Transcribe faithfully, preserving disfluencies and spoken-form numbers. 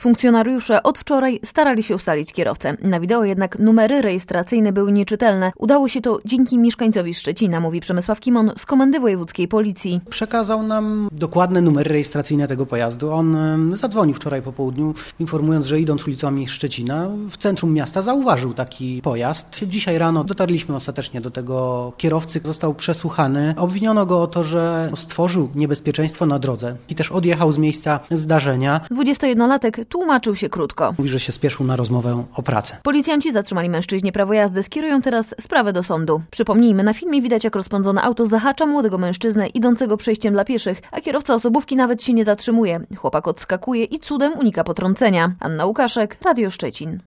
Funkcjonariusze od wczoraj starali się ustalić kierowcę. Na wideo jednak numery rejestracyjne były nieczytelne. Udało się to dzięki mieszkańcowi Szczecina, mówi Przemysław Kimon z Komendy Wojewódzkiej Policji. Przekazał nam dokładne numery rejestracyjne tego pojazdu. On zadzwonił wczoraj po południu, informując, że idąc ulicami Szczecina w centrum miasta zauważył taki pojazd. Dzisiaj rano dotarliśmy ostatecznie do tego kierowcy. Został przesłuchany. Obwiniono go o to, że stworzył niebezpieczeństwo na drodze i też odjechał z miejsca zdarzenia. dwudziestojednolatek tłumaczył się krótko. Mówi, że się spieszył na rozmowę o pracę. Policjanci zatrzymali mężczyźnie prawo jazdy, skierują teraz sprawę do sądu. Przypomnijmy, na filmie widać, jak rozpędzone auto zahacza młodego mężczyznę idącego przejściem dla pieszych, a kierowca osobówki nawet się nie zatrzymuje. Chłopak odskakuje i cudem unika potrącenia. Anna Łukaszek, Radio Szczecin.